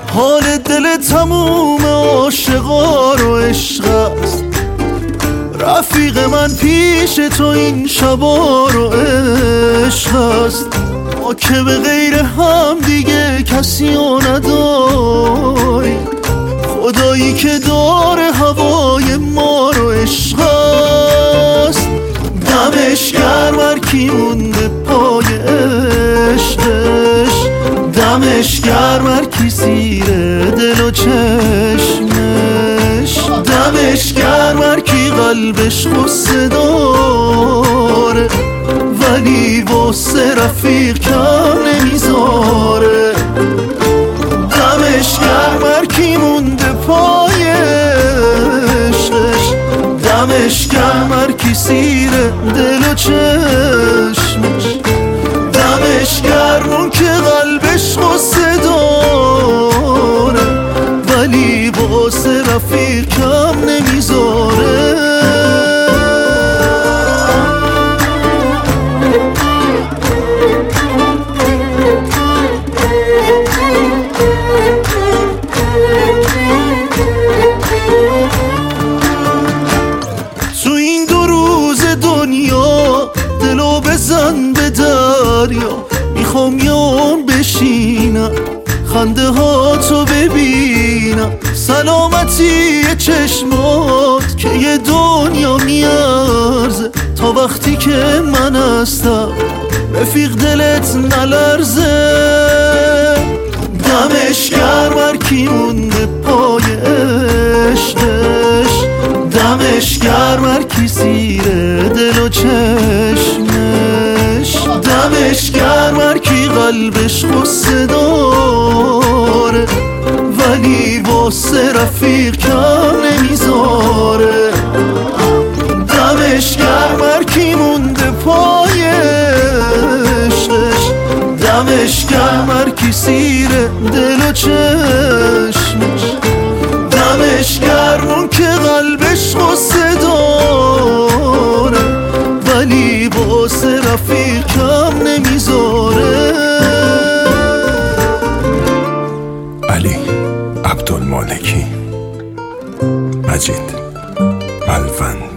حال دل تموم عاشقا رو عشق است. رفیق من پیش تو این شبا رو عشق است. ما که به غیر هم دیگه کسی رو نداریم، خدایی که داره هوای ما رو عشق است. دمش گرم هر کی مونده پای عشقش، دمش گرم هر کی زیر دل و چشمش، دمش گرم هر کی قلبش غصه داره ولی واسه رفیق کم نمیذاره. دمش گرم هر کی مونده پای عشقش، دمش گرم هر کی زیر دل و چشمش، دمش گرم اون که قلبش غصه داره ولی واسه رفیق کم نمیذاره. تو این 2 روز دنیا دلو بزن به دریا، میخوام یون بشینم خنده ها تو ببینم، سلامتی چشمات که یه دنیا میارزه، تا وقتی که من هستم رفیق دلت نلرزه. دمش گرم هر کی مونده پای عشقش، دمش گرم هر کی زیر دل و چشمش، دمش گرم هر کی قلبش غصه داره ولی واسه رفیق کم نمیذاره. دمش گرم هر کی مونده پای عشقش، دمش گرم هر کی زیر دل و چشمش، دمش گرم اون که قلبش غصه داره ولی واسه رفیق کم نمیذاره. علی عبدالمالکی، مجید الوند.